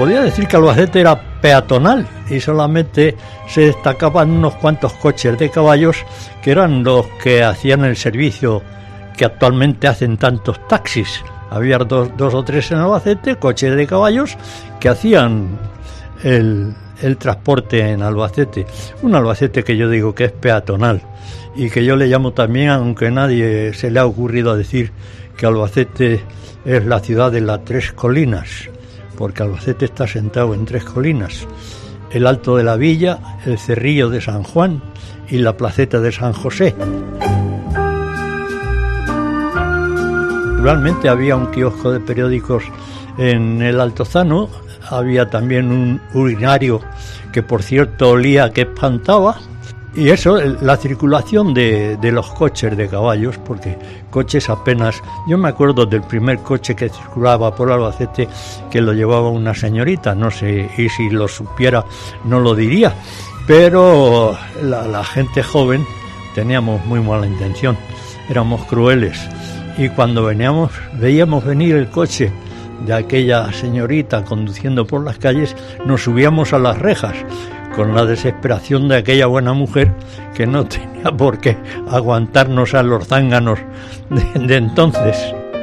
podía decir que Albacete era peatonal y solamente se destacaban unos cuantos coches de caballos que eran los que hacían el servicio que actualmente hacen tantos taxis. Había dos o tres en Albacete, coches de caballos que hacían el transporte en Albacete. Un Albacete que yo digo que es peatonal y que yo le llamo también, aunque nadie se le ha ocurrido decir que Albacete es la ciudad de las tres colinas, porque Albacete está sentado en tres colinas: el Alto de la Villa, el Cerrillo de San Juan y la Placeta de San José. Naturalmente había un kiosco de periódicos en el Altozano, había también un urinario que por cierto olía que espantaba, y eso, la circulación de los coches de caballos, porque coches apenas... Yo me acuerdo del primer coche que circulaba por Albacete, que lo llevaba una señorita, no sé, y si lo supiera no lo diría, pero la gente joven teníamos muy mala intención, éramos crueles, y cuando veíamos venir el coche de aquella señorita conduciendo por las calles, nos subíamos a las rejas, con la desesperación de aquella buena mujer que no tenía por qué aguantarnos a los zánganos de entonces.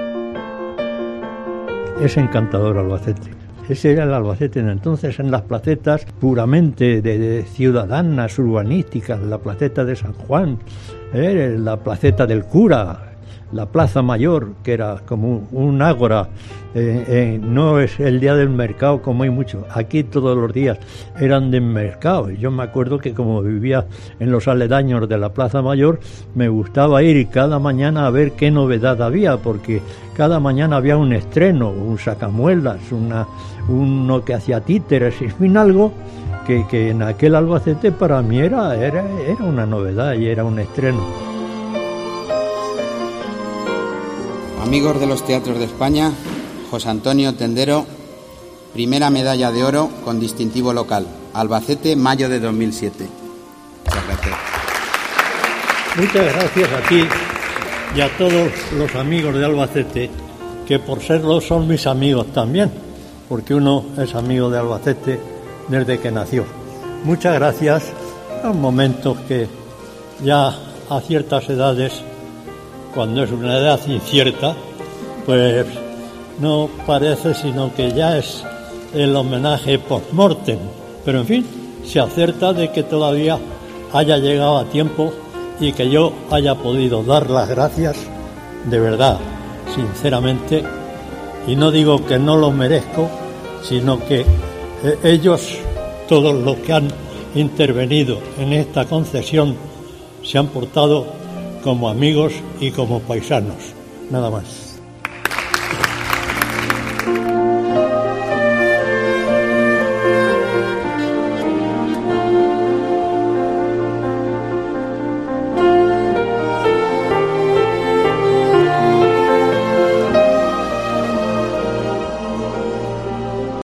Es encantador Albacete. Ese era el Albacete de entonces, en las placetas puramente de ciudadanas, urbanísticas, la placeta de San Juan, la placeta del cura, la Plaza Mayor, que era como un ágora, no es el día del mercado como hay mucho, aquí todos los días eran de mercado. Yo me acuerdo que como vivía en los aledaños de la Plaza Mayor, me gustaba ir cada mañana a ver qué novedad había, porque cada mañana había un estreno, un sacamuelas, uno que hacía títeres, en fin, algo que en aquel Albacete para mí era una novedad y era un estreno. Amigos de los teatros de España, José Antonio Tendero, primera medalla de oro con distintivo local, Albacete, mayo de 2007. Muchas gracias. Muchas gracias a ti y a todos los amigos de Albacete, que por serlo son mis amigos también, porque uno es amigo de Albacete desde que nació. Muchas gracias. Son momentos que ya a ciertas edades, cuando es una edad incierta, pues no parece sino que ya es el homenaje post-mortem. Pero en fin, se acerta de que todavía haya llegado a tiempo y que yo haya podido dar las gracias de verdad, sinceramente, y no digo que no lo merezco, sino que ellos, todos los que han intervenido en esta concesión, se han portado como amigos y como paisanos, nada más.